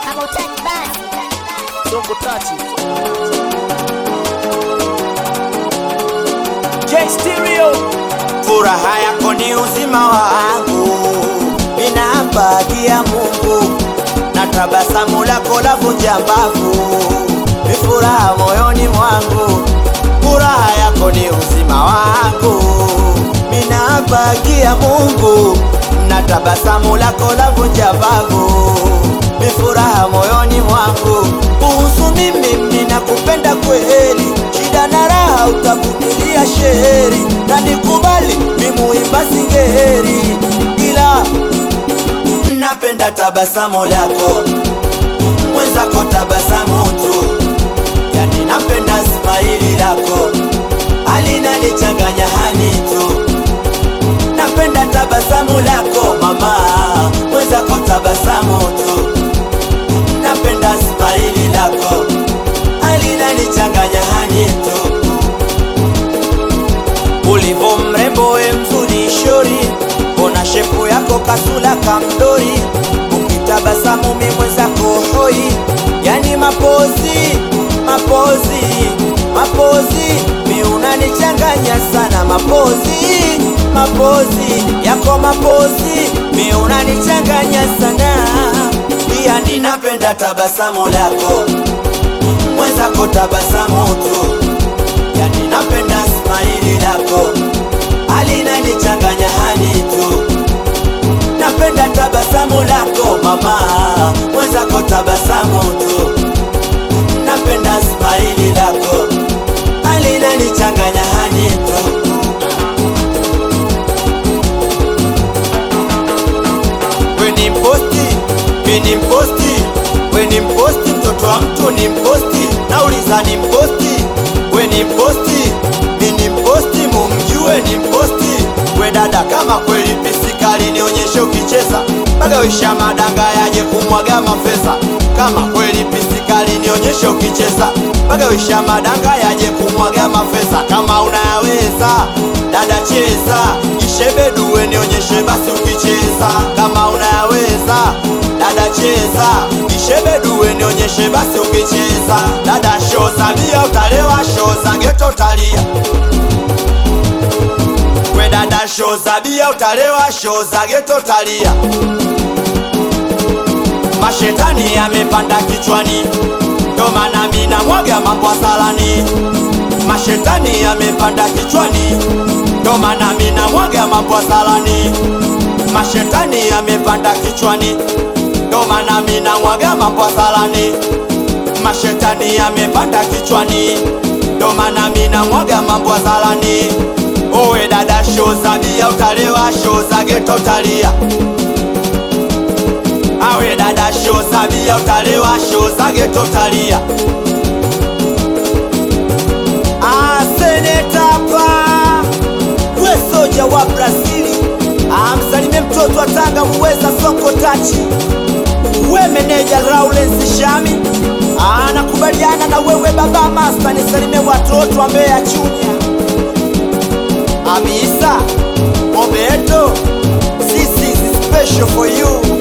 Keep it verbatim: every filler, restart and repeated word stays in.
Kama utaki basi Songo Tati J Stereo. Furaha yako ni uzima wangu, ninampatia Mungu, na tabasamu lako lavunja mbavu, ni furaha moyoni mwangu. Furaha yako ni uzima wangu, ninampatia Mungu, na tabasamu lako lavunja mbavu, ni furaha moyoni mwangu. Kuhusu mimi ninakupenda kweli, shida na raha utavumilia sheri, na nikubali mimuimba singeri, ila napenda tabasamu lako, mwenzako tabasamu tu, yani napenda smaili lako, alina nichanganya hani tu. Napenda tabasamu lako mama, mwenzako tabasamu tu, napenda smaili lako, alina nichanganya hani tu. Ulivo mrembo we mzuri shori, ona shepu yako kasula kamdori, ukitabasamu mi mwenzako hoi, yani mapozi, mapozi, mapozi, mi unanichanganya sana. Mapozi, mapozi, yako mapozi, mi unanichanganya sana. Pia ninapenda tabasamu lako, mwenzako tabasamu tu, yani napenda smaili lako, alina nichanganya hani tu. Napenda tabasamu lako mama, mwenzako tabasamu tu, napenda smaili lako, alina nichanganya hani tu. We ni mposti, mi ni mposti, we ni mposti, mtoto wa mtu ni mposti, nauliza ni mposti, we ni mposti, mi ni mposti, mumjue ni mposti. We dada kama kweli pisikali nionyeshe ukicheza, bagawisha madanga yaje kumwaga mafesa. Kama kweli pisikali nionyeshe ukicheza, bagawisha madanga yaje kumwaga mafesa. Kama unayaweza dada cheza, ishebeduwe nionyeshe basi ukicheza. Kama unayaweza dada cheza, ishebeduwe nionyeshe basi ukicheza. Dada shoza bia utalewa, shoza geto talia. We dada shoza bia utalewa, shoza geto talia. Mashetani yamepanda kichwani, ndo maana mina mwaga mambo salani. Mashetani yamepanda kichwani, ndo maana mina mwaga mambo salani. Mashetani yamepanda kichwani, ndo maana mina mwaga mambo salani. Mashetani yamepanda kichwani, ndo maana mina mwaga mambo salani. Owe dada shoza bia utalewa, shoza geto talia. Awe dada shoza bia utalewa, shoza geto talia. Ah, seneta pa we soja wa Brazili, amsalimie mtoto wa Tanga muweza Songo Tati. We meneja Lawrence Shami, anakubaliana na wewe baba Master, nisalimie watoto wa Mbeya Junior. Amisa Mobeto, this is special for you.